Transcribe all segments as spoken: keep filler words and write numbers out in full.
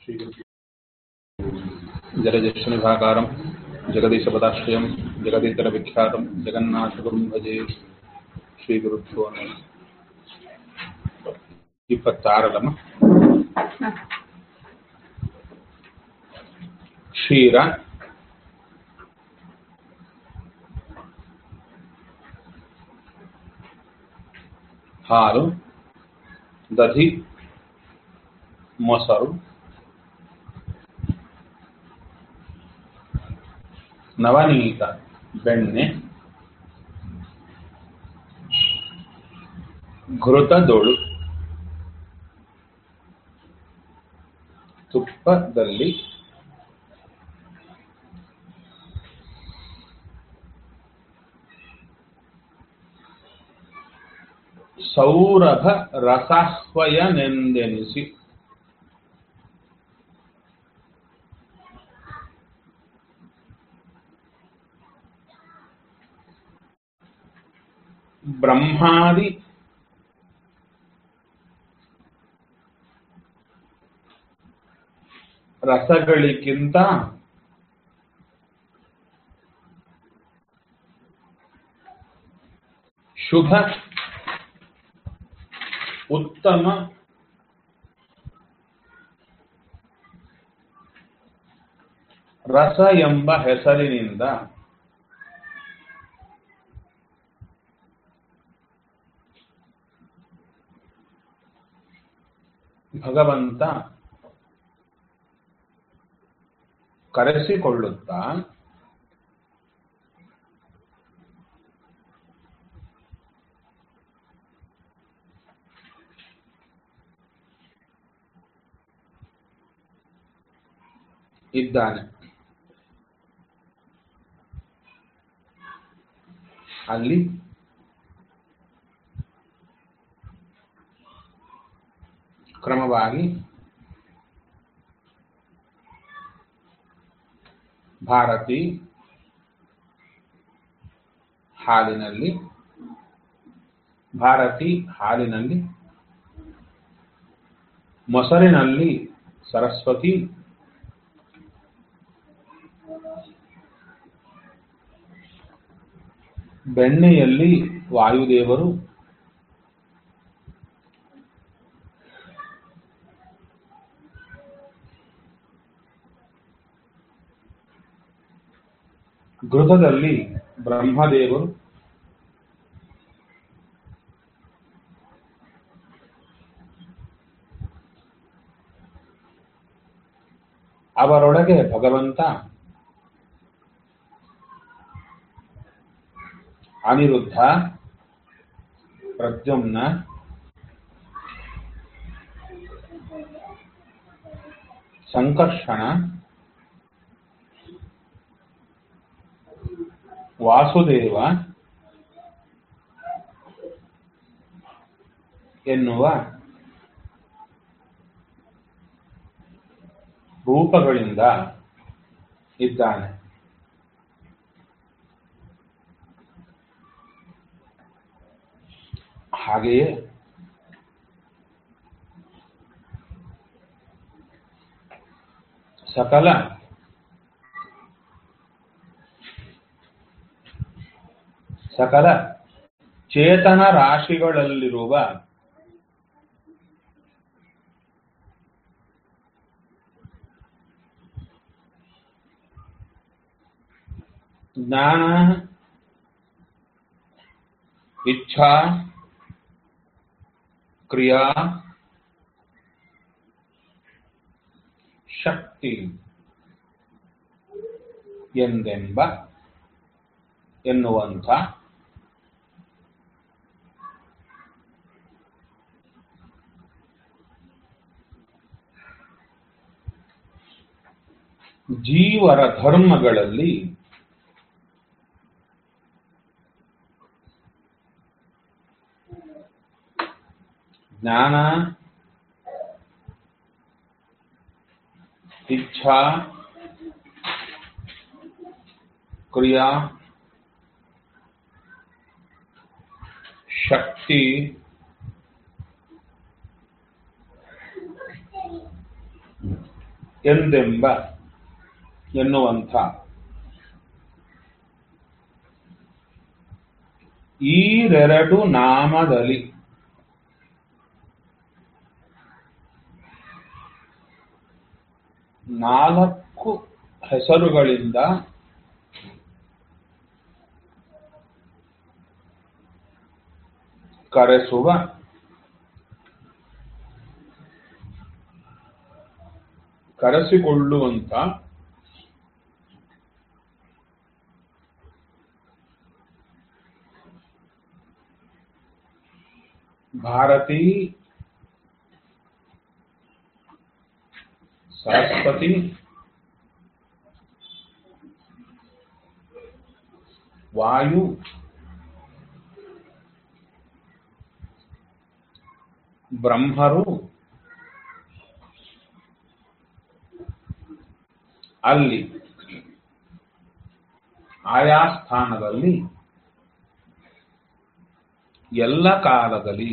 जलज्येष्ठनिभाकारं जगदीशपदाश्रयं जगदीतरविख्यातं जगन्नाथगुरुं भजे ಶ್ರೀಗುರುಭ್ಯೋ ನಮಃ. ಇಪ್ಪತ್ತಾರರಮ್ಮ ಕ್ಷೀರ ಹಾಲು ದಧಿ ಮೊಸರು ನವನೀತ ಬೆಣ್ಣೆ ಘೃತದೊಳು ತುಪ್ಪದಲ್ಲಿ ಸೌರಭ ರಸಾಹ್ವಯನೆಂದೆನಿಸಿ ಬ್ರಹ್ಮಾದಿ ರಸಗಳಿಗಿಂತ ಶುಭ ಉತ್ತಮ ರಸ ಎಂಬ ಹೆಸರಿನಿಂದ ಭಗವಂತ ಕರೆಸಿಕೊಳ್ಳುತ್ತಾ ಇದ್ದಾನೆ. ಅಲ್ಲಿ ಕ್ರಮವಾಗಿ ಭಾರತಿ ಹಾಲಿನಲ್ಲಿ ಭಾರತಿ ಹಾಲಿನಲ್ಲಿ ಮೊಸರಿನಲ್ಲಿ ಸರಸ್ವತಿ ಬೆಣ್ಣೆಯಲ್ಲಿ ವಾಯುದೇವರು ಘೃತದಲ್ಲಿ ಬ್ರಹ್ಮದೇವರು ಅವರೊಳಗೆ ಭಗವಂತ ಅನಿರುದ್ಧ ಪ್ರದ್ಯುಮ್ನ ಸಂಕರ್ಷಣ ವಾಸುದೇವ ಎನ್ನುವ ರೂಪಗಳಿಂದ ಇದ್ದಾನೆ. ಹಾಗೆಯೇ ಸಕಲ ಸಕಲ ಚೇತನ ರಾಶಿಗಳಲ್ಲಿರುವ ಜ್ಞಾನ, ಇಚ್ಛಾ, ಕ್ರಿಯಾ, ಶಕ್ತಿ ಎಂದೆಂಬ ಎನ್ನುವಂಥ ಜೀವರ ಧರ್ಮಗಳಲ್ಲಿ ಜ್ಞಾನ, ಇಚ್ಛಾ, ಕ್ರಿಯಾ, ಶಕ್ತಿ ಎಂದೆಂಬ ಎನ್ನುವಂಥ ಈರೆರಡು ನಾಮದಲ್ಲಿ ನಾಲ್ಕು ಹೆಸರುಗಳಿಂದ ಕರೆಸುವ ಕರೆಸಿಕೊಳ್ಳುವಂತ ಭಾರತಿ, ಸರಸ್ವತಿ, ವಾಯು, ಬ್ರಹ್ಮರು ಅಲ್ಲಿ ಆಯಾ ಸ್ಥಾನದಲ್ಲಿ ಎಲ್ಲ ಕಾಲದಲ್ಲಿ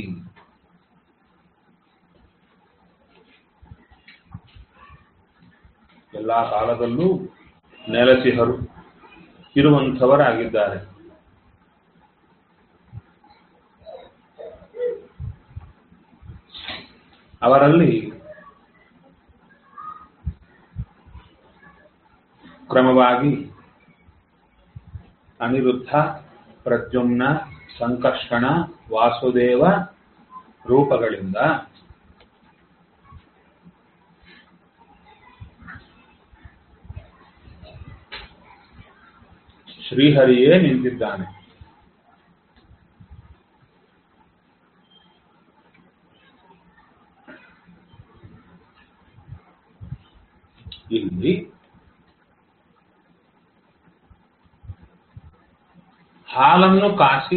ಎಲ್ಲ ಕಾಲದಲ್ಲೂ ನೆಲೆಸಿಹರು ಇರುವಂಥವರಾಗಿದ್ದಾರೆ. ಅವರಲ್ಲಿ ಕ್ರಮವಾಗಿ ಅನಿರುದ್ಧ, ಪ್ರದ್ಯುಮ್ನ, ಸಂಕರ್ಷಣ, ವಾಸುದೇವ ರೂಪಗಳಿಂದ ಶ್ರೀಹರಿಯೇ ನಿಂತಿದ್ದಾನೆ. ಇಲ್ಲಿ ಹಾಲನ್ನು ಕಾಸಿ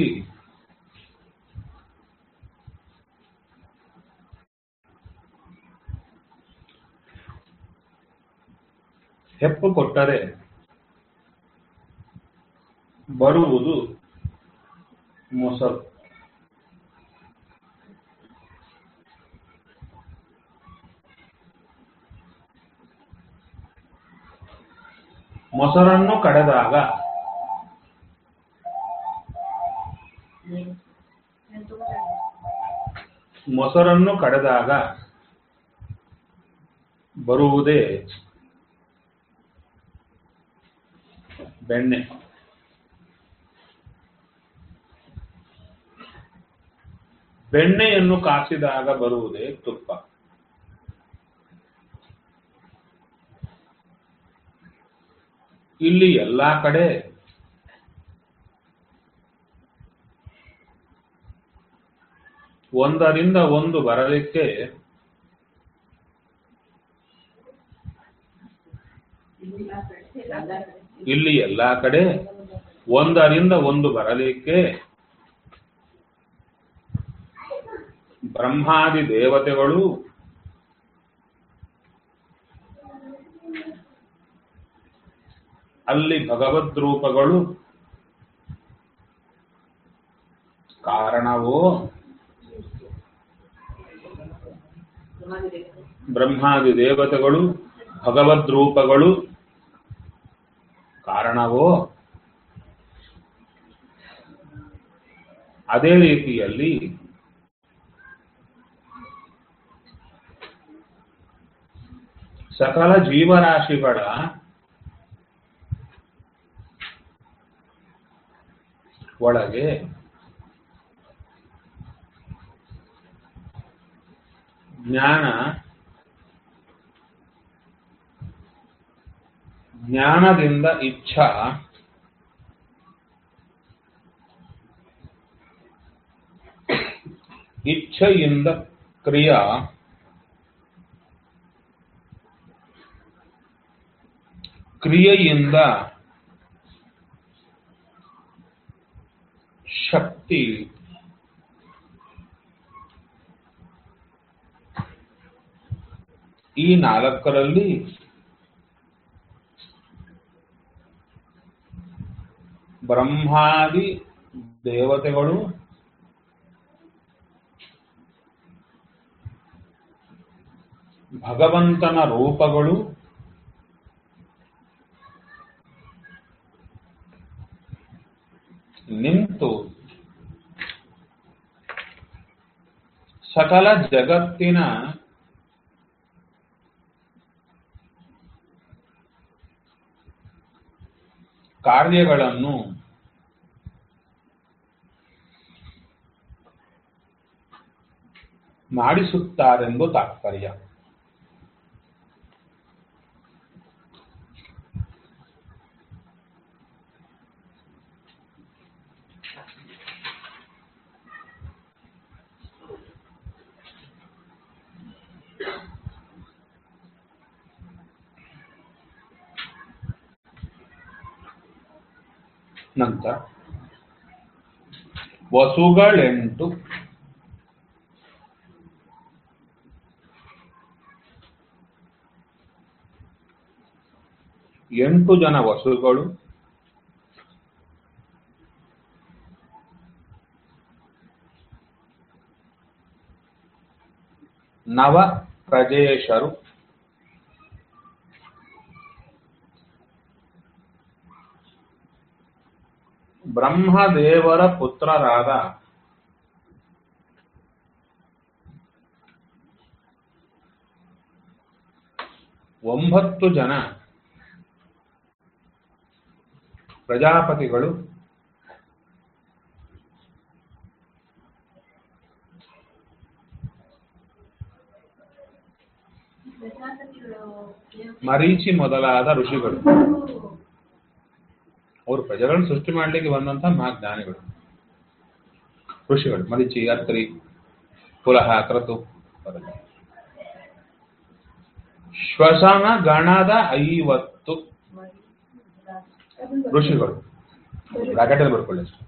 ಹೆಪ್ಪು ಕೊಟ್ಟರೆ ಬರುವುದು ಮೊಸರು. ಮೊಸರನ್ನು ಕಡೆದಾಗ ಮೊಸರನ್ನು ಕಡೆದಾಗ ಬರುವುದೇ ಬೆಣ್ಣೆ. ಬೆಣ್ಣೆಯನ್ನು ಕಾಸಿದಾಗ ಬರುವುದೇ ತುಪ್ಪ. ಇಲ್ಲಿ ಎಲ್ಲಾ ಕಡೆ ಒಂದರಿಂದ ಒಂದು ಬರಲಿಕ್ಕೆ ಇಲ್ಲಿ ಎಲ್ಲಾ ಕಡೆ ಒಂದರಿಂದ ಒಂದು ಬರಲಿಕ್ಕೆ ಬ್ರಹ್ಮಾದಿ ದೇವತೆಗಳು ಅಲ್ಲಿ ಭಗವದ್ ರೂಪಗಳು ಕಾರಣವೋ, ಬ್ರಹ್ಮಾದಿ ದೇವತೆಗಳು ಭಗವದ್ ರೂಪಗಳು ಕಾರಣವೋ, ಅದೇ ರೀತಿಯಲ್ಲಿ ಸಕಲ ಜೀವರಾಶಿಗಳ ಒಳಗೆ ಜ್ಞಾನ ಜ್ಞಾನದಿಂದ ಇಚ್ಛಾ, ಇಚ್ಛೆಯಿಂದ ಕ್ರಿಯಾ, ಕ್ರಿಯೆಯಿಂದ ಶಕ್ತಿ, ಈ ನಾಲ್ಕರಲ್ಲಿ ಬ್ರಹ್ಮಾದಿ ದೇವತೆಗಳು ಭಗವಂತನ ರೂಪಗಳು ಸಕಲ ಜಗತ್ತಿನ ಕಾರ್ಯಗಳನ್ನು ಮಾಡಿಸುತ್ತಾರೆಂದು ತಾತ್ಪರ್ಯ. ನಂತರ ವಸುಗಳೆಂಟು. ಎಂಟು ಜನ ವಸುಗಳು ನವ ಪ್ರಜೇಶರು ಬ್ರಹ್ಮದೇವರ ಪುತ್ರರಾದ ಒಂಬತ್ತು ಜನ ಪ್ರಜಾಪತಿಗಳು ಮರೀಚಿ ಮೊದಲಾದ ಋಷಿಗಳು. ಅವರು ಪ್ರಜೆಗಳನ್ನು ಸೃಷ್ಟಿ ಮಾಡಲಿಕ್ಕೆ ಬಂದಂತಹ ಮಹಾಜ್ಞಾನಿಗಳು ಋಷಿಗಳು. ಮರೀಚಿ, ಅತ್ರಿ, ಪುಲಹ, ಕ್ರತು. ಶ್ವಸನ ಗಣದ ಐವತ್ತು ಋಷಿಗಳು. ಬ್ರಾಕೆಟಲ್ಲಿ ಬರ್ಕೊಳ್ಳಿ ಅಷ್ಟು.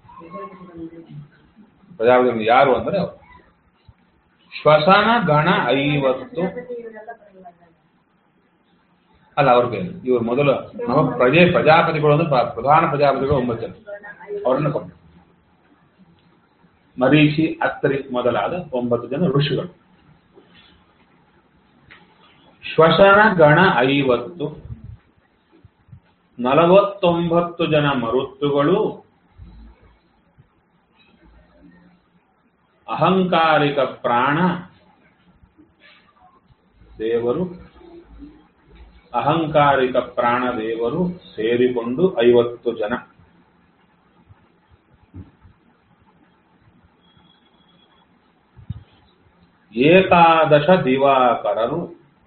ಪ್ರಜಾಪತಿ ಯಾರು ಅಂದ್ರೆ ಅವರು. ಶ್ವಸನ ಗಣ ಐವತ್ತು ಅಲ್ಲ ಅವ್ರಿಗೆ. ಇವರು ಮೊದಲು ನಮ್ಮ ಪ್ರಜೆ ಪ್ರಜಾಪತಿಗಳು ಅಂದ್ರೆ ಪ್ರಧಾನ ಪ್ರಜಾಪತಿಗಳು ಒಂಬತ್ತು ಜನ, ಅವರನ್ನು ಕೊಂಡು ಮರೀಚಿ, ಅತ್ರಿ ಮೊದಲಾದ ಒಂಬತ್ತು ಜನ ಋಷಿಗಳು. ಶ್ವಸನ ಗಣ ಐವತ್ತು, ನಲವತ್ತೊಂಬತ್ತು ಜನ ಮರುತ್ತುಗಳು, ಅಹಂಕಾರಿಕ ಪ್ರಾಣ ದೇವರು, ಅಹಂಕಾರಿಕ ಪ್ರಾಣ ದೇವರು ಸೇರಿಕೊಂಡು ಐವತ್ತು ಜನ. ಏಕಾದಶ ದಿವಾಕರರು,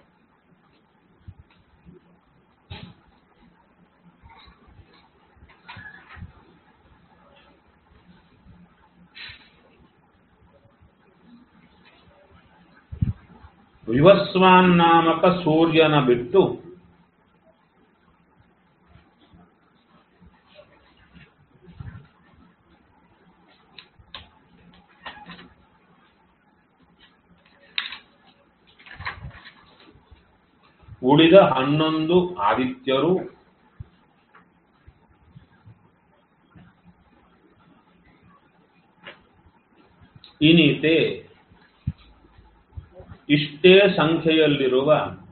ವಿವಸ್ವಾನ್ ನಾಮಕ ಸೂರ್ಯನ ಬಿಟ್ಟು ಉಳಿದ ಹನ್ನೊಂದು ಆದಿತ್ಯರು, ಇನಿತೆ ಇಷ್ಟೇ ಸಂಖ್ಯೆಯಲ್ಲಿರುವ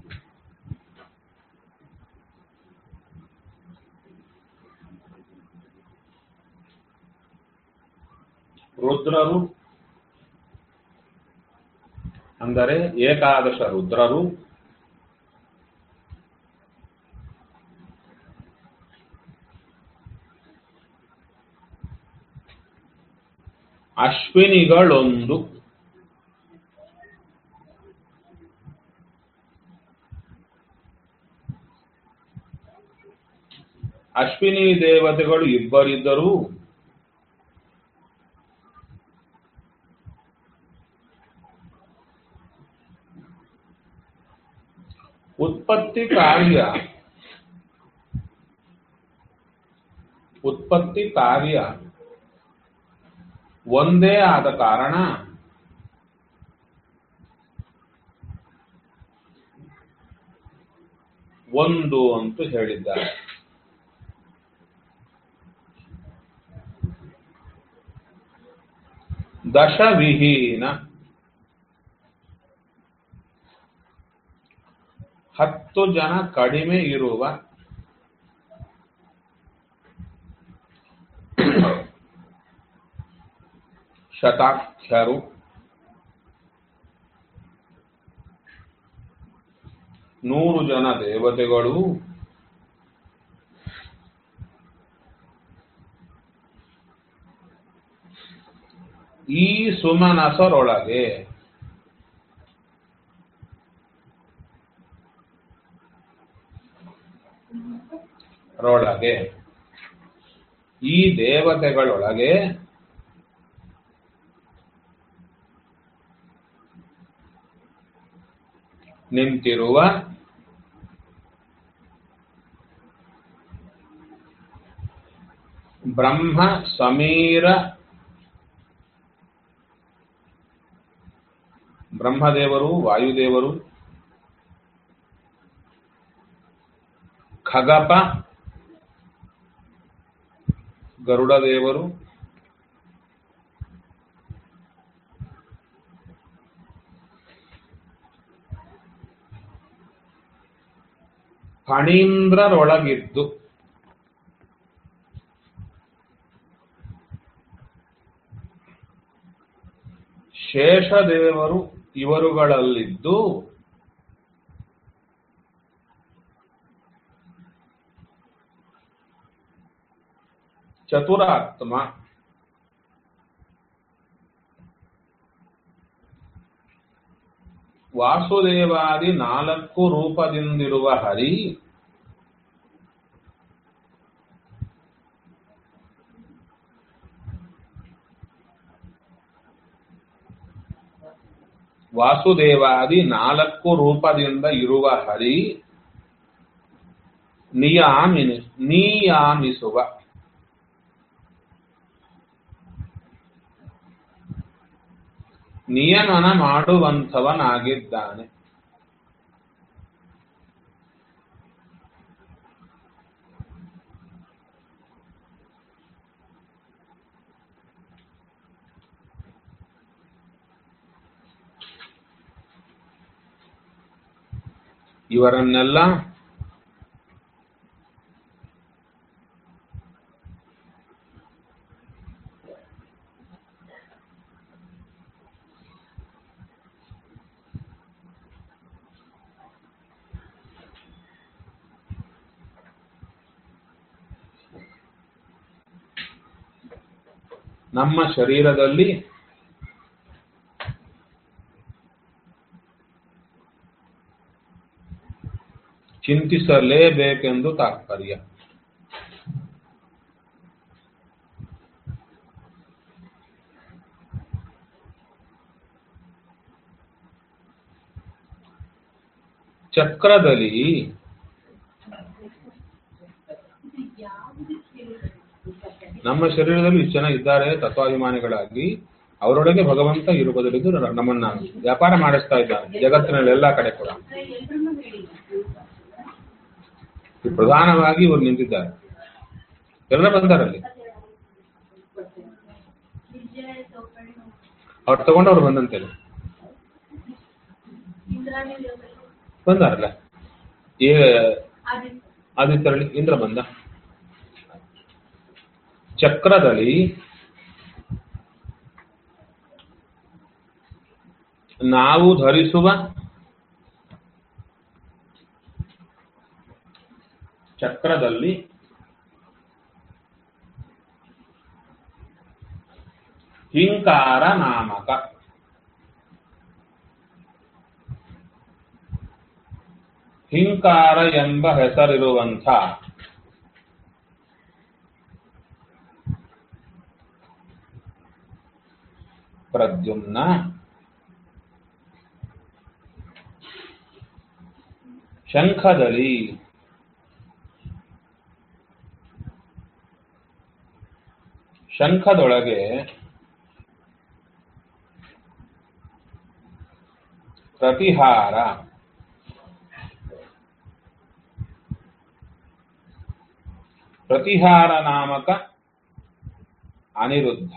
ರುದ್ರರು, ಅಂದರೆ ಏಕಾದಶ ರುದ್ರರು, ಅಶ್ವಿನಿಗಳೊಂದು, ಅಶ್ವಿನಿ ದೇವತೆಗಳು ಇಬ್ಬರಿದ್ದರೂ ಉತ್ಪತ್ತಿ ಕಾರ್ಯ ಉತ್ಪತ್ತಿ ಕಾರ್ಯ ಒಂದೇ ಆದ ಕಾರಣ ಒಂದು ಅಂತ ಹೇಳಿದ್ದಾರೆ. ದಶವಿಹೀನ ಹತ್ತು ಜನ ಕಡಿಮೆ ಇರುವ ಶತಾಖ್ಯರು, ನೂರು ಜನ ದೇವತೆಗಳು ಈ ಸುಮನಸರೊಳಗೆ ರೊಳಗೆ ಈ ದೇವತೆಗಳೊಳಗೆ ನಿಂತಿರುವ ಬ್ರಹ್ಮ ಸಮೀರ ಬ್ರಹ್ಮದೇವರು, ವಾಯುದೇವರು, ಖಗಪ ಗರುಡದೇವರು, ಫಣೀಂದ್ರರೊಳಗಿದ್ದು ಶೇಷದೇವರು ಇವರುಗಳಲ್ಲಿದ್ದು ಚತುರಾತ್ಮ ವಾಸುದೇವಾದಿ ನಾಲ್ಕು ರೂಪದಿಂದಿರುವ ಹರಿ ವಾಸುದೇವಾದಿ ನಾಲ್ಕು ರೂಪದಿಂದ ಇರುವ ಹರಿ ನಿಯಾಮಿನಿ ನಿಯಾಮಿಸುವ ನಿಯಮನ ಮಾಡುವಂಥವನಾಗಿದ್ದಾನೆ. ಇವರನ್ನೆಲ್ಲ ನಮ್ಮ ಶರೀರದಲ್ಲಿ ಚಿಂತಿಸಲೇಬೇಕೆಂದು ತಾತ್ಪರ್ಯ. ಚಕ್ರದಲ್ಲಿ ನಮ್ಮ ಶರೀರದಲ್ಲಿ ಇಷ್ಟು ಜನ ಇದ್ದಾರೆ ತತ್ವಾಭಿಮಾನಿಗಳಾಗಿ, ಅವರೊಳಗೆ ಭಗವಂತ ಇರುವುದರಿಂದ ನಮ್ಮನ್ನ ವ್ಯಾಪಾರ ಮಾಡಿಸ್ತಾ ಇದ್ದಾನೆ ಜಗತ್ತಿನಲ್ಲಿ ಎಲ್ಲಾ ಕಡೆ ಕೂಡ. ಪ್ರಧಾನವಾಗಿ ಇವರು ನಿಂತಿದ್ದಾರೆ, ಎಲ್ಲ ಬಂದಾರಲ್ಲಿ. ಅವ್ರು ತಗೊಂಡವ್ರು ಬಂದಂತೇಳಿ ಬಂದಾರಲ್ಲ. ಏ ಆದಿತ್ಯರಲ್ಲಿ ಇಂದ್ರ ಬಂದ. ಚಕ್ರದಲ್ಲಿ ನಾವು ಧರಿಸುವ ಚಕ್ರದಲ್ಲಿ ಹಿಂಕಾರ ನಾಮಕ ಹಿಂಕಾರ ಎಂಬ ಹೆಸರಿರುವಂಥ ಪ್ರದ್ಯುಮ್ನ ಶಂಖದಲ್ಲಿ ಶಂಖದೊಳಗೆ ಪ್ರತಿಹಾರ ಪ್ರತಿಹಾರ ನಾಮಕ ಅನಿರುದ್ಧ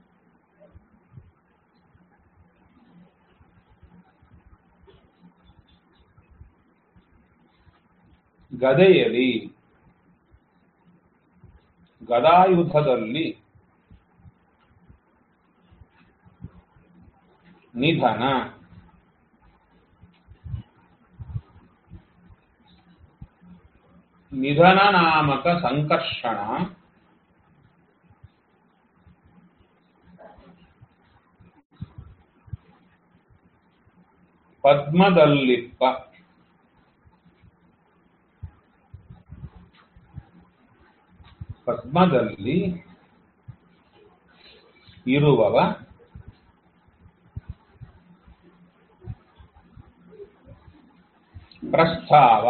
ಗದೆಯಲ್ಲಿ ಗದಾಯುಧದಲ್ಲಿ ನಿಧನ ನಿಧನ ನಾಮಕ ಸಂಕರ್ಷಣ ಪದ್ಮದಲ್ಲಿಪ್ಪ ಪದ್ಮದಲ್ಲಿ ಇರುವವ ಪ್ರಸ್ತಾವ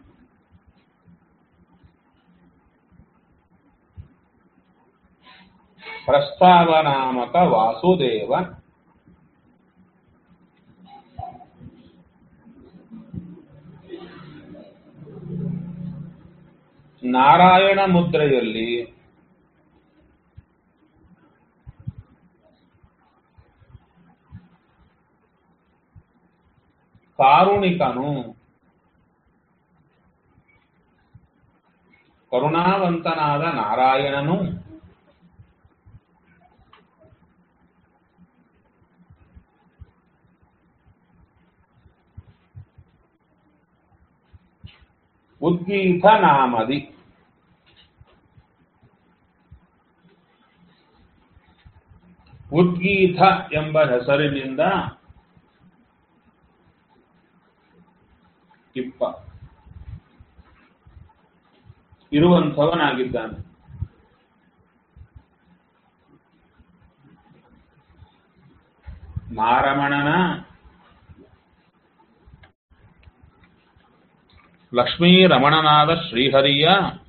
ಪ್ರಸ್ತಾವ ನಾಮಕ ವಾಸುದೇವ ನಾರಾಯಣ ಮುದ್ರೆಯಲ್ಲಿ ಕಾರುಣಿಕನು ಕರುಣಾವಂತನಾದ ನಾರಾಯಣನು ಉದ್ಗೀತ ನಾಮದಿ ಉದ್ಗೀತ ಎಂಬ ಹೆಸರಿನಿಂದ ಇಪ್ಪ ಇರುವಂಥವನಾಗಿದ್ದಾನೆ. ಮಾರಮಣನ ಲಕ್ಷ್ಮೀ ರಮಣನಾದ ಶ್ರೀಹರಿಯ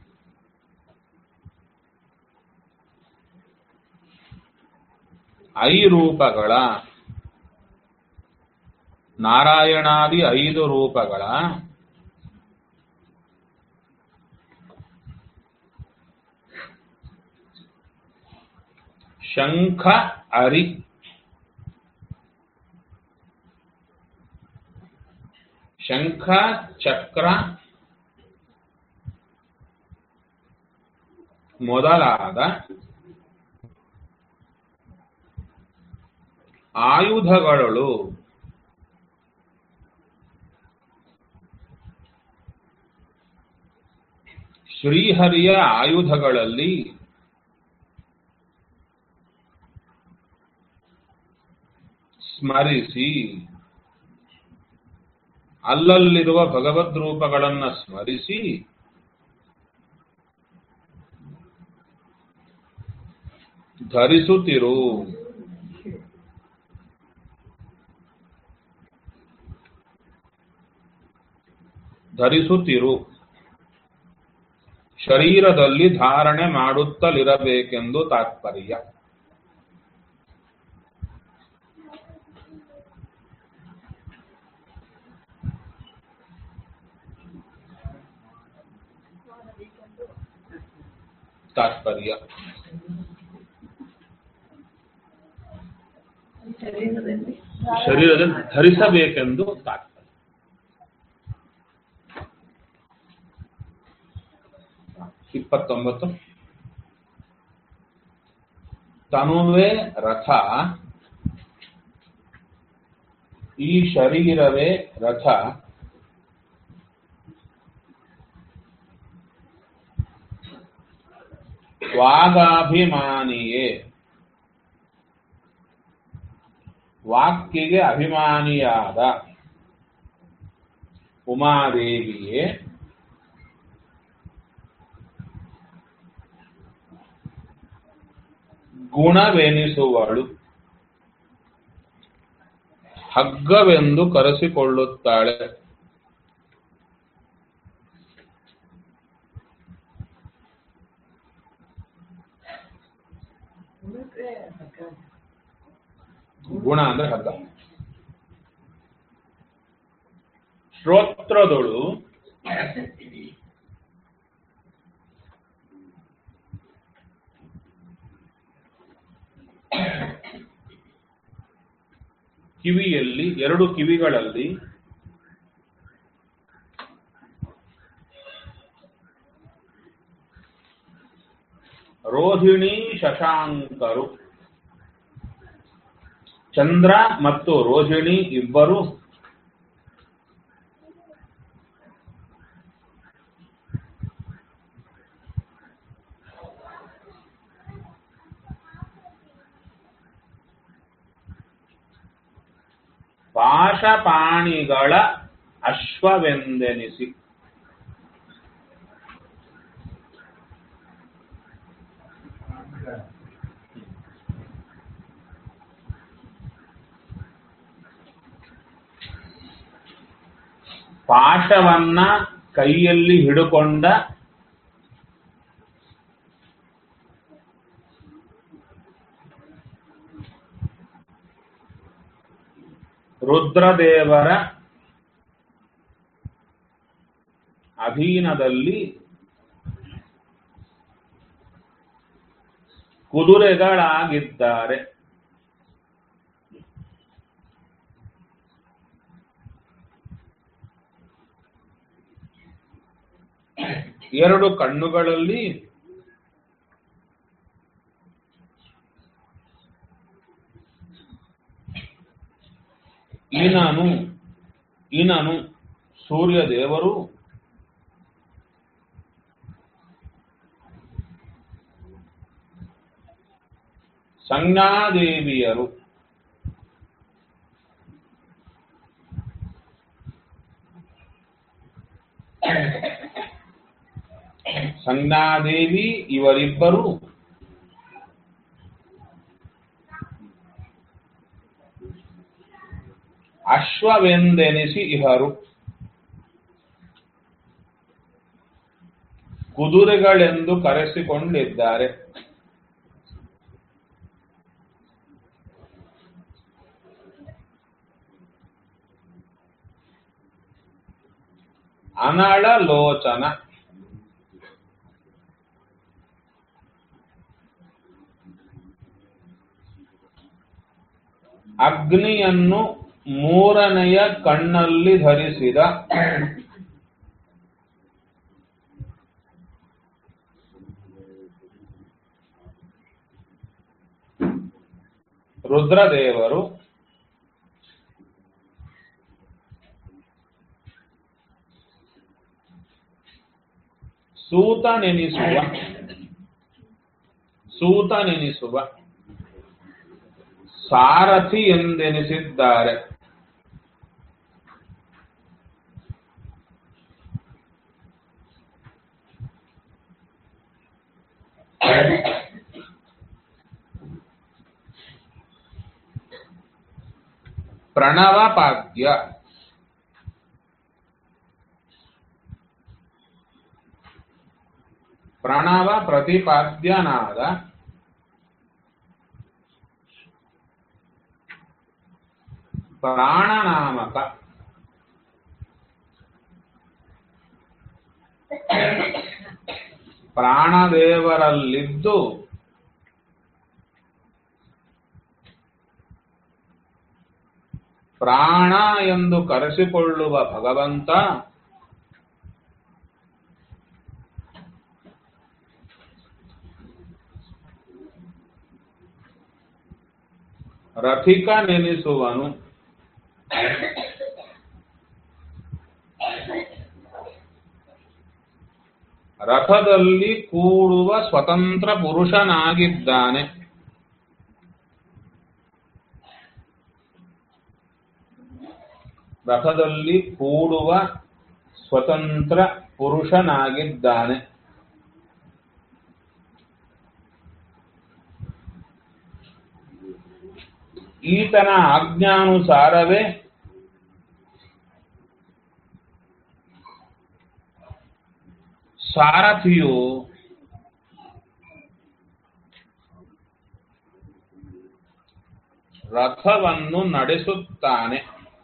ಐ ರೂಪಗಳ ನಾರಾಯಣಾದಿ ಐದು ರೂಪಗಳ ಶಂಖ ಅರಿ ಶಂಖ ಚಕ್ರ ಮೊದಲಾದ ಆಯುಧಗಳು ಶ್ರೀಹರಿಯ ಆಯುಧಗಳಲ್ಲಿ ಸ್ಮರಿಸಿ ಅಲ್ಲಲ್ಲಿರುವ ಭಗವದ್ ರೂಪಗಳನ್ನು ಸ್ಮರಿಸಿ ಧರಿಸುತ್ತಿರು. ಧರಿಸುತ್ತಿರು ಶರೀರದಲ್ಲಿ ಧಾರಣೆ ಮಾಡುತ್ತಲಿರಬೇಕೆಂದು ತಾತ್ಪರ್ಯ. ತಾತ್ಪರ್ಯ ಶರೀರದಲ್ಲಿ ಧರಿಸಬೇಕೆಂದು ತಾತ್ಪರ್ಯ. ಇಪ್ಪತ್ತೊಂಬತ್ತು ತನುವೇ ರಥ, ಈ ಶರೀರವೇ ರಥ, ವಾಗಾಭಿಮಾನಿಯೇ, ವಾಕ್ಕಿಗೆ ಅಭಿಮಾನಿಯಾದ ಉಮಾದೇವಿಯೇ, ಗುಣವೆನಿಸುವಳು, ಹಗ್ಗವೆಂದು ಕರೆಸಿಕೊಳ್ಳುತ್ತಾಳೆ. ಗುಣ ಅಂದ್ರೆ ಹಗ್ಗ. ಶ್ರೋತ್ರದೊಳು ಕಿವಿಯಲ್ಲಿ, ಎರಡು ಕಿವಿಗಳಲ್ಲಿ ರೋಹಿಣಿ ಶಶಾಂಕರು, ಚಂದ್ರ ಮತ್ತು ರೋಹಿಣಿ ಇಬ್ಬರು ಪಾಶಪಾಣಿಗಳ ಅಶ್ವವೆಂದೆನಿಸಿ. ಪಾಶವನ್ನ ಕೈಯಲ್ಲಿ ಹಿಡುಕೊಂಡ ರುದ್ರದೇವರ ಅಧೀನದಲ್ಲಿ ಕುದುರೆಗಳಾಗಿದ್ದಾರೆ. ಎರಡು ಕಣ್ಣುಗಳಲ್ಲಿ ಈನನು ಈನನು ಸೂರ್ಯದೇವರು ಸಂಜ್ಞಾದೇವಿಯರು ಸಂಜ್ಞಾದೇವಿ ಇವರಿಬ್ಬರು ಅಶ್ವವೆಂದೆನಿಸಿ ಇಹರು. ಕುದುರೆಗಳೆಂದು ಕರೆಸಿಕೊಂಡಿದ್ದಾರೆ. ಅನಳಲೋಚನ ಅಗ್ನಿಯನ್ನು ಮೂರನೆಯ ಕಣ್ಣಲ್ಲಿ ಧರಿಸಿದ ರುದ್ರದೇವರು ಸೂತನೆನಿಸುವ ಸೂತನೆನಿಸುವ ಸಾರಥಿ ಎಂದೆನಿಸಿದ್ದಾರೆ. ಪ್ರಣವಪಾದ್ಯ ಪ್ರಣವ ಪ್ರತಿಪಾದ್ಯನಾದ ಪ್ರಾಣನಾಮಕ ಪ್ರಾಣದೇವರಲ್ಲಿದ್ದು ಪ್ರಾಣ ಎಂದು ಕರೆಸಿಕೊಳ್ಳುವ ಭಗವಂತ ರಥಿಕ ನೆನೆಸುವನು. ರಥದಲ್ಲಿ ಕೂಡುವ ಸ್ವತಂತ್ರ ಪುರುಷನಾಗಿದ್ದಾನೆ. ರಥದಲ್ಲಿ ಕೂಡುವ ಸ್ವತಂತ್ರ ಪುರುಷನಾಗಿದ್ದಾನೆ. ಈತನ ಆಜ್ಞಾನುಸಾರವೇ ಸಾರಥಿಯು ರಥವನ್ನು ನಡೆಸುತ್ತಾನೆ.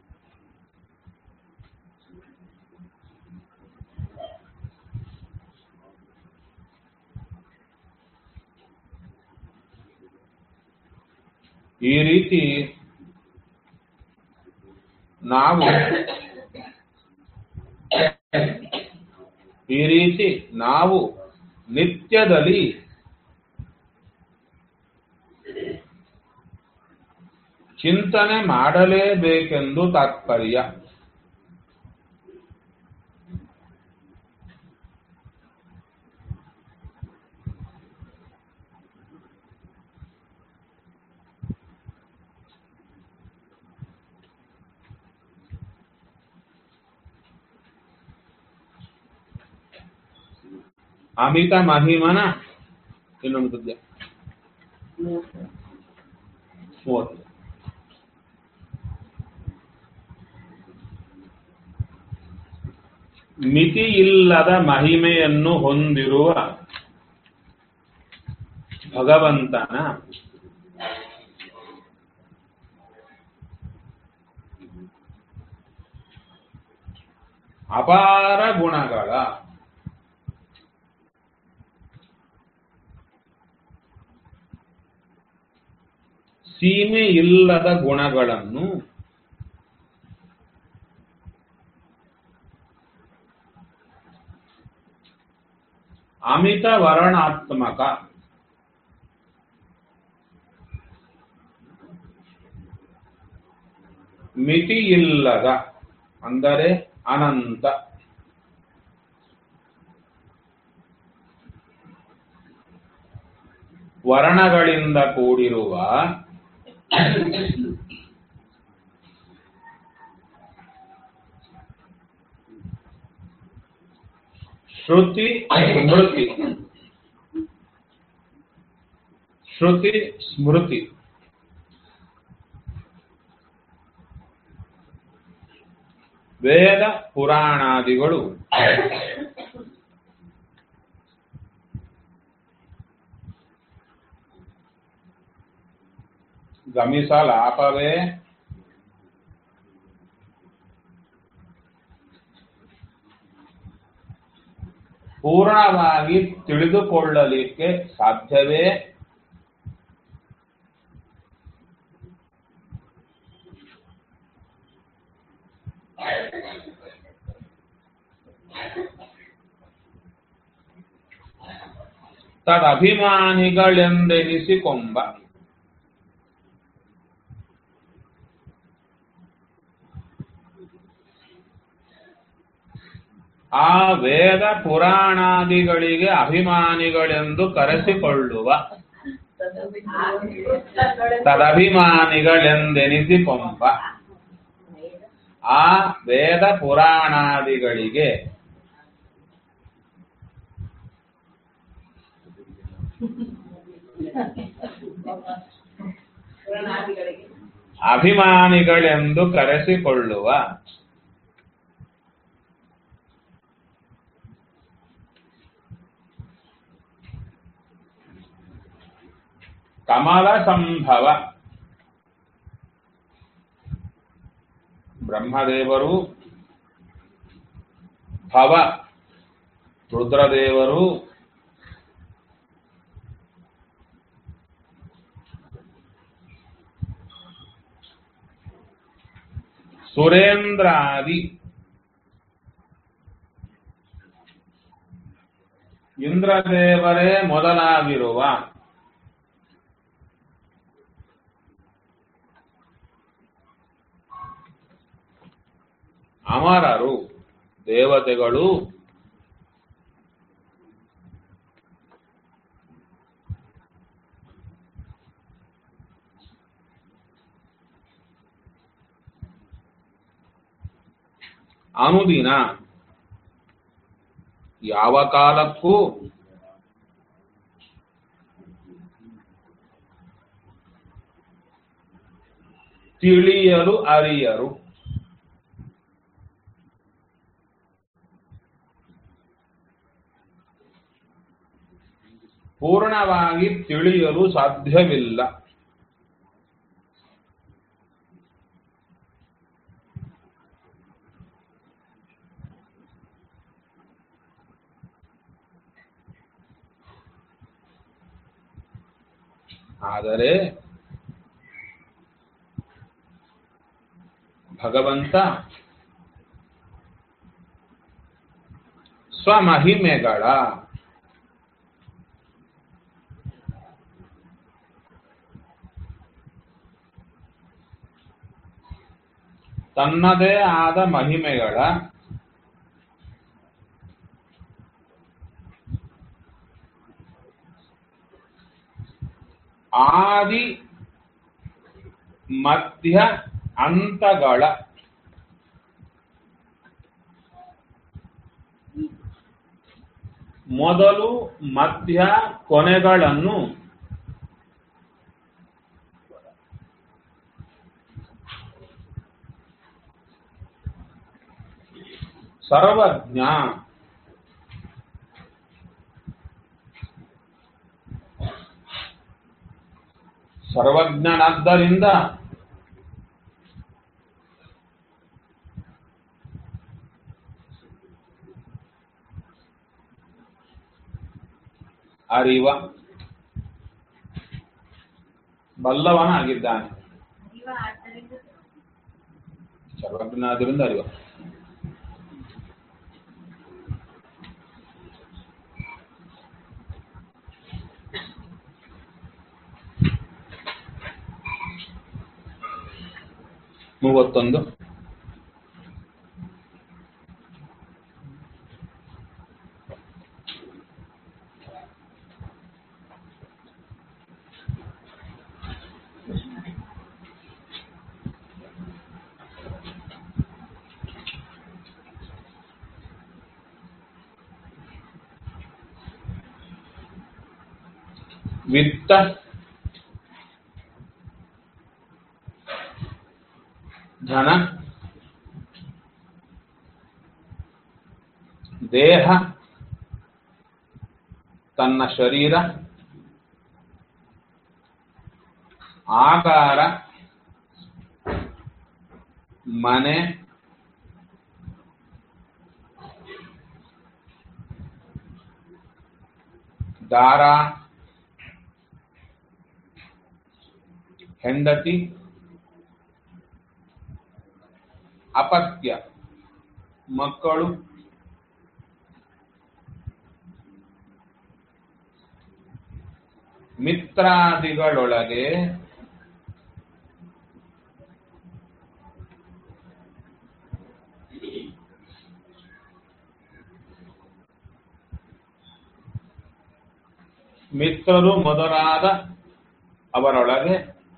ಈ ರೀತಿ ನಾವು ಈ ರೀತಿ ನಾವು ನಿತ್ಯದಲ್ಲಿ ಚಿಂತನೆ ಮಾಡಲೇಬೇಕೆಂದು ತಾತ್ಪರ್ಯ. ಅಮಿತ ಮಹಿಮನ ಇನ್ನೊಂದು ಪದ್ಯ ಮೂವತ್ತು. ಮಿತಿಯಿಲ್ಲದ ಮಹಿಮೆಯನ್ನು ಹೊಂದಿರುವ ಭಗವಂತನ ಅಪಾರ ಗುಣಗಳ ಸೀಮೆ ಇಲ್ಲದ ಗುಣಗಳನ್ನು ಅಮಿತ ವರ್ಣಾತ್ಮಕ ಮಿತಿಯಿಲ್ಲದ ಅಂದರೆ ಅನಂತ ವರ್ಣಗಳಿಂದ ಕೂಡಿರುವ ಶ್ರುತಿ ಸ್ಮೃತಿ ಶ್ರುತಿ ಸ್ಮೃತಿ ವೇದ ಪುರಾಣಾದಿಗಳು ಗಮಿಸಲಾಪವೇ ಪೂರ್ಣವಾಗಿ ತಿಳಿದುಕೊಳ್ಳಲಿಕ್ಕೆ ಸಾಧ್ಯವೇ ತದಭಿಮಾನಿಗಳೆಂದೆನಿಸಿಕೊಂಬ ಆ ವೇದ ಪುರಾಣಾದಿಗಳಿಗೆ ಅಭಿಮಾನಿಗಳೆಂದು ಕರೆಸಿಕೊಳ್ಳುವ ತದಭಿಮಾನಿಗಳೆಂದೆನಿಸಿಕೊಂಬ ಆ ವೇದ ಪುರಾಣಾದಿಗಳಿಗೆ ಅಭಿಮಾನಿಗಳೆಂದು ಕರೆಸಿಕೊಳ್ಳುವ ಕಮಲ ಸಂಭವ ಬ್ರಹ್ಮದೇವರು, ಭವ ರುದ್ರದೇವರು, ಸುರೇಂದ್ರಾದಿ ಇಂದ್ರದೇವರೇ ಮೊದಲಾಗಿರುವ ಅಮರರು ದೇವತೆಗಳು ಅನುದಿನ ಯಾವ ಕಾಲಕ್ಕೂ ತಿಳಿಯಲು ಅರಿಯರು. ಪೂರ್ಣವಾಗಿ ತಿಳಿಯಲು ಸಾಧ್ಯವಿಲ್ಲ. ಆದರೆ ಭಗವಂತ ಸ್ವಮಹಿಮೆಗಳ ತನ್ನದೇ ಆದ ಮಹಿಮೆಗಳ ಆದಿ ಮಧ್ಯ ಅಂತಗಳ ಮೊದಲು ಮಧ್ಯ ಕೊನೆಗಳನ್ನು ಸರ್ವಜ್ಞ ಸರ್ವಜ್ಞನಾದ್ದರಿಂದ ಅರಿವ ಬಲ್ಲವನಾಗಿದ್ದಾನೆ. ಸರ್ವಜ್ಞನಾದ್ದರಿಂದ ಅರಿವ. ಮೂವತ್ತೊಂದು. ವಿತ್ತ ಧನ ದೇಹ ತನ್ನ ಶರೀರ ಆಕಾರ ಮನೆ ದಾರ ಹೆಂಡತಿ ಅಪತ್ಯ ಮಕ್ಕಳು ಮಿತ್ರಾದಿಗಳೊಳಗೆ ಮಿತ್ರರು ಮೊದಲಾದ ಅವರೊಳಗೆ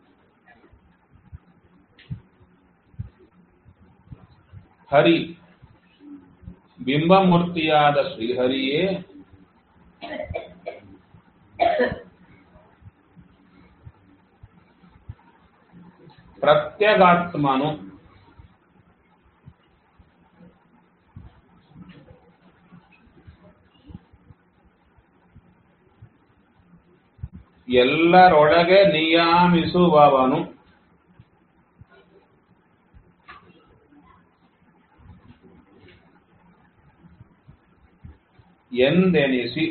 ಹರಿ ಬಿಂಬಮೂರ್ತಿಯಾದ ಶ್ರೀಹರಿಯೇ ಪ್ರತ್ಯಗಾತ್ಮನು ಎಲ್ಲರೊಳಗೆ ನಿಯಾಮಿಸುವವನು ಎಂದೆನಿಸಿ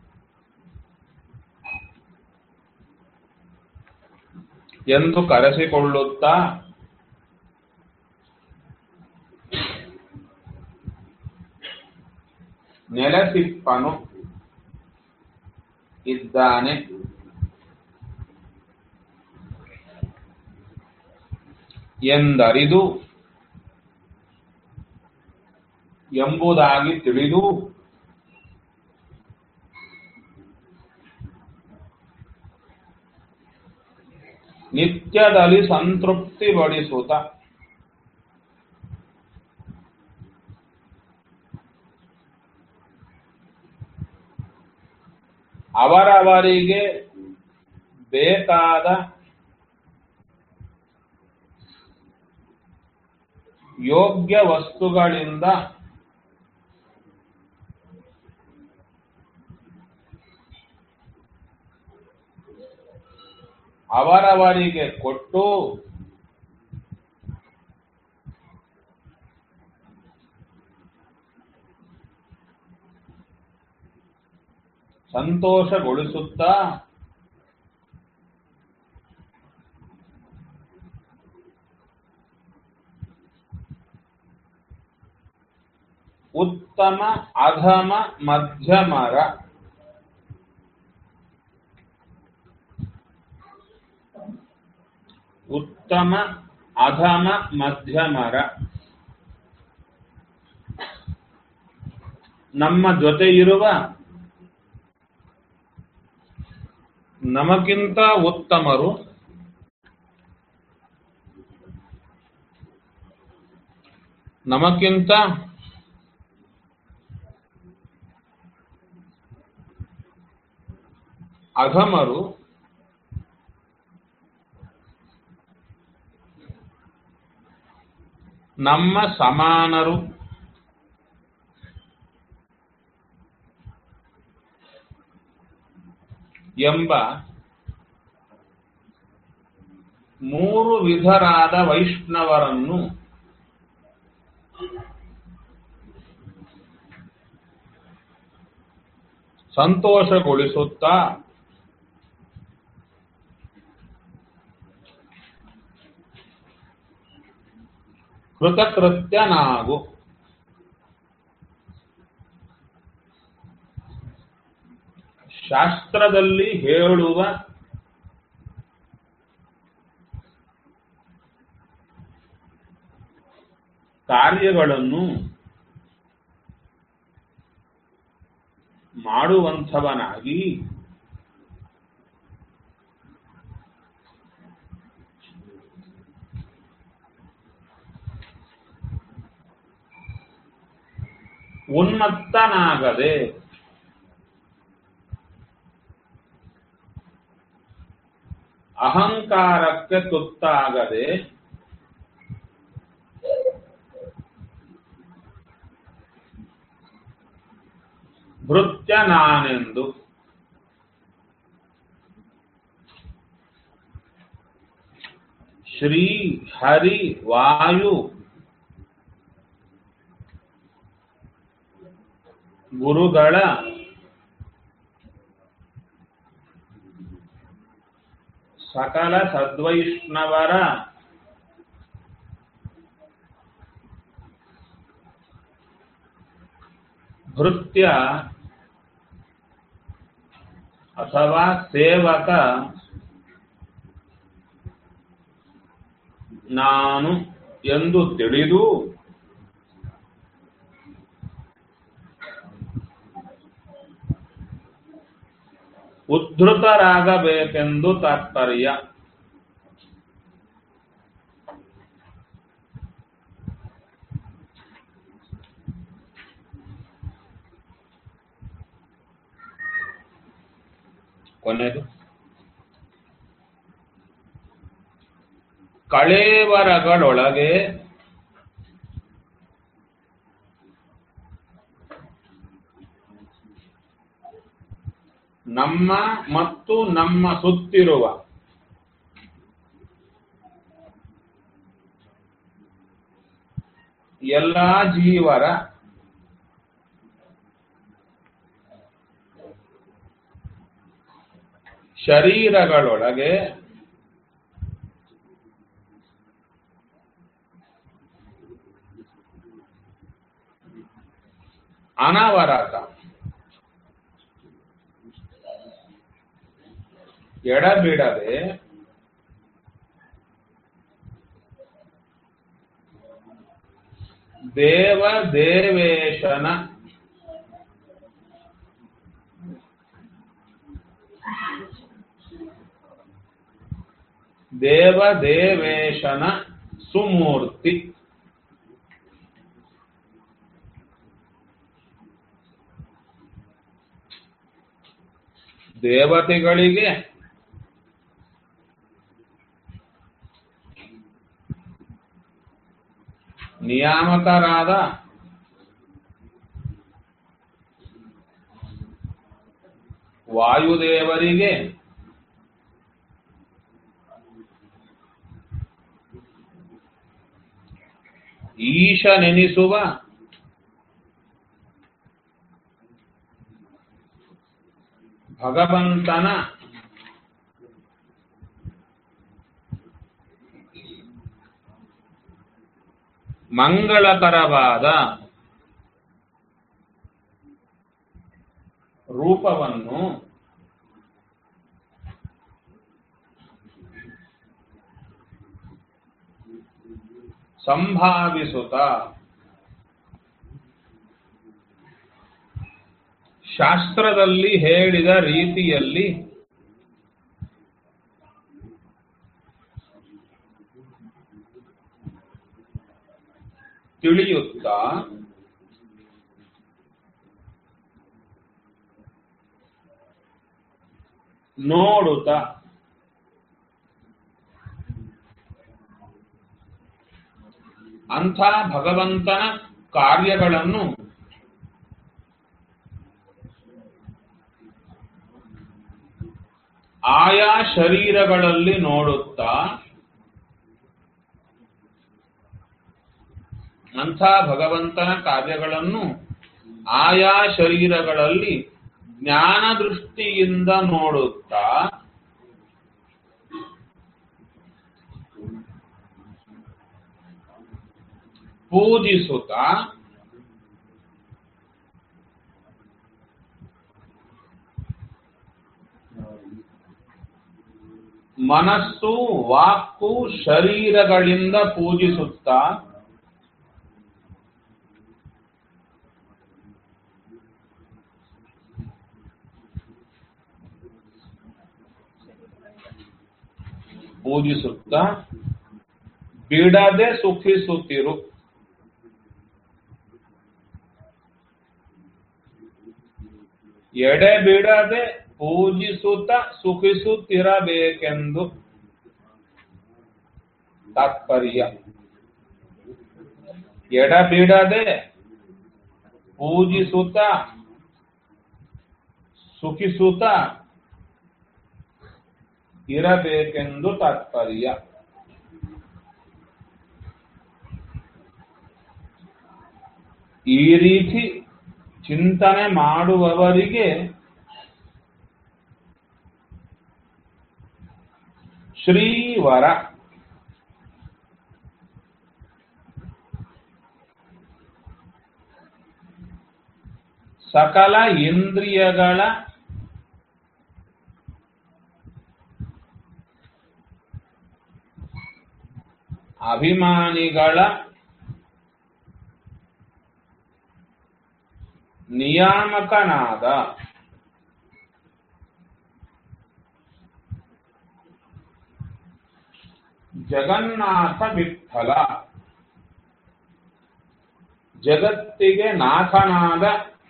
ಎಂದು ಕರೆಸಿಕೊಳ್ಳುತ್ತಾ ನೆಲೆಸಿಪ್ಪನು ಇದ್ದಾನೆ. ಎಂದರಿದು ಎಂಬುದಾಗಿ ತಿಳಿದು ನಿತ್ಯದಲ್ಲಿ ಸಂತೃಪ್ತಿಪಡಿಸುತ್ತ ಅವರವರಿಗೆ ಬೇಕಾದ ಯೋಗ್ಯ ವಸ್ತುಗಳಿಂದ ಅವರವರಿಗೆ ಕೊಟ್ಟು ಸಂತೋಷಗೊಳಿಸುತ್ತಾ ಉತ್ತಮ ಅಧಮ ಮಧ್ಯಮರ ಉತ್ತಮ ಅಧಮ ಮಧ್ಯಮರ ನಮ್ಮ ಜೊತೆ ಇರುವ ನಮಗಿಂತ ಉತ್ತಮರು ನಮಗಿಂತ ಅಧಮರು ನಮ್ಮ ಸಮಾನರು ಎಂಬ ಮೂರು ವಿಧರಾದ ವೈಷ್ಣವರನ್ನು ಸಂತೋಷಗೊಳಿಸುತ್ತಾ ಕೃತಕೃತ್ಯನಾಗು. ಶಾಸ್ತ್ರದಲ್ಲಿ ಹೇಳುವ ಕಾರ್ಯಗಳನ್ನು ಮಾಡುವಂಥವನಾಗಿ ಉನ್ಮತ್ತನಾಗದೆ ಅಹಂಕಾರಕ್ಕೆ ತುತ್ತಾಗದೆ ಭೃತ್ಯ ನಾನೆಂದು ಶ್ರೀ ಹರಿ ವಾಯು ಗುರುಗಳ ಸಕಲ ಸದ್ವೈಷ್ಣವರ ಭೃತ್ಯ ಅಥವಾ ಸೇವಕ ನಾನು ಎಂದು ತಿಳಿದು ಉದ್ಧತರಾಗಬೇಕೆಂದು ತಾತ್ಪರ್ಯ. ಕೊನೆಯದು ಕಳೇವರಗಳೊಳಗೆ ನಮ್ಮ ಮತ್ತು ನಮ್ಮ ಸುತ್ತಿರುವ ಎಲ್ಲಾ ಜೀವರ ಶರೀರಗಳೊಳಗೆ ಅನವರತ ಎಡಬಿಡದೆ ದೇವ ದೇವೇಶನ ದೇವ ದೇವೇಶನ ಸುಮೂರ್ತಿ ದೇವತೆಗಳಿಗೆ ನಿಯಾಮಕರಾದ ವಾಯುದೇವರಿಗೆ ಈಶನೆನಿಸುವ ಭಗವಂತನ ಮಂಗಳಕರವಾದ ರೂಪವನ್ನು ಸಂಭಾವಿಸುತ್ತಾ ಶಾಸ್ತ್ರದಲ್ಲಿ ಹೇಳಿದ ರೀತಿಯಲ್ಲಿ ತಿಳಿಯುತ್ತಾ ನೋಡುತ್ತ ಅಂಥ ಭಗವಂತನ ಕಾರ್ಯಗಳನ್ನು ಆಯಾ ಶರೀರಗಳಲ್ಲಿ ನೋಡುತ್ತಾ ಅಂಥ ಭಗವಂತನ ಕಾರ್ಯಗಳನ್ನು ಆಯಾ ಶರೀರಗಳಲ್ಲಿ ಜ್ಞಾನ ದೃಷ್ಟಿಯಿಂದ ನೋಡುತ್ತಾ ಪೂಜಿಸುತ್ತಾ ಮನಸ್ಸು ವಾಕ್ಕು ಶರೀರಗಳಿಂದ ಪೂಜಿಸುತ್ತಾ ಪೂಜಿಸುತ್ತಾ ಬಿಡದೆ ಸುಖಿಸುತ್ತಿರು. ಎಡೆ ಬಿಡದೆ ಪೂಜಿಸುತ್ತ ಸುಖಿಸುತ್ತಿರಬೇಕೆಂದು ತಾತ್ಪರ್ಯ. ಎಡಬಿಡದೆ ಪೂಜಿಸುತ್ತ ಸುಖಿಸುತ್ತ ಇರಬೇಕೆಂದು ತಾತ್ಪರ್ಯ. ಈ ರೀತಿ ಚಿಂತನೆ ಮಾಡುವವರಿಗೆ ಶ್ರೀವರ ಸಕಲ ಇಂದ್ರಿಯಗಳ ಅಭಿಮಾನಿಗಳ ನಿಯಾಮಕನಾದ ಜಗನ್ನಾಥ ವಿಠ್ಠಲ, ಜಗತ್ತಿಗೆ ನಾಥನಾದ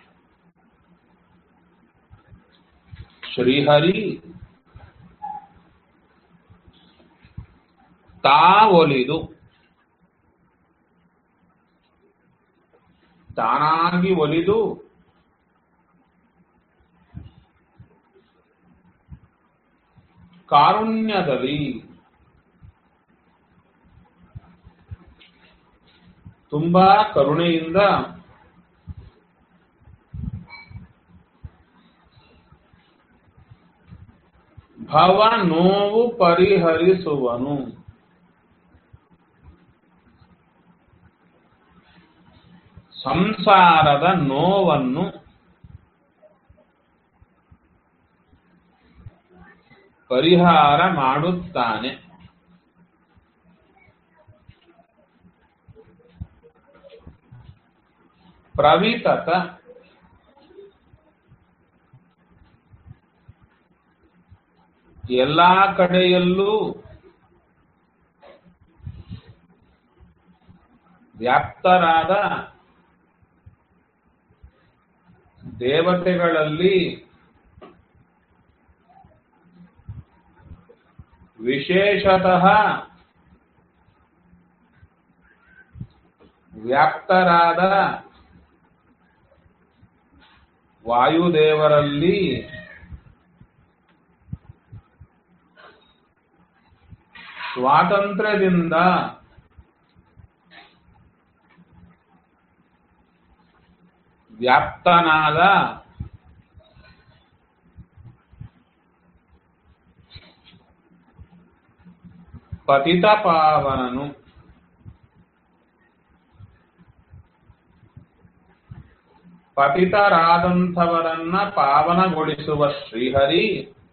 ಶ್ರೀಹರಿ ತಾವೊಲಿದು ತಾನಾಗಿ ಒಲಿದು ಕಾರುಣ್ಯದಲ್ಲಿ ತುಂಬಾ ಕರುಣೆಯಿಂದ ಭವ ನೋವು ಪರಿಹರಿಸುವನು. ಸಂಸಾರದ ನೋವನ್ನು ಪರಿಹಾರ ಮಾಡುತ್ತಾನೆ. ಪ್ರವಿತತ ಎಲ್ಲಾ ಕಡೆಯಲ್ಲೂ ವ್ಯಾಪ್ತರಾದ ದೇವತೆಗಳಲ್ಲಿ ವಿಶೇಷತಃ ವ್ಯಾಪ್ತರಾದ ವಾಯುದೇವರಲ್ಲಿ ಸ್ವಾತಂತ್ರ್ಯದಿಂದ ವ್ಯಾಪ್ತನಾದ ಪತಿತ ಪಾವನನು. ಪತಿತರಾದಂಥವರನ್ನ ಪಾವನಗೊಳಿಸುವ ಶ್ರೀಹರಿ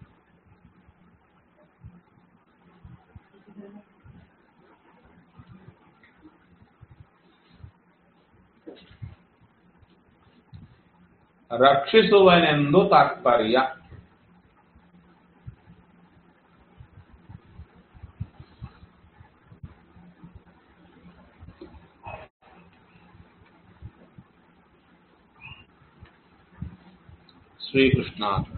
ರಕ್ಷಿಸುವನೆಂದು ತಾತ್ಪರ್ಯ. ಶ್ರೀಕೃಷ್ಣ.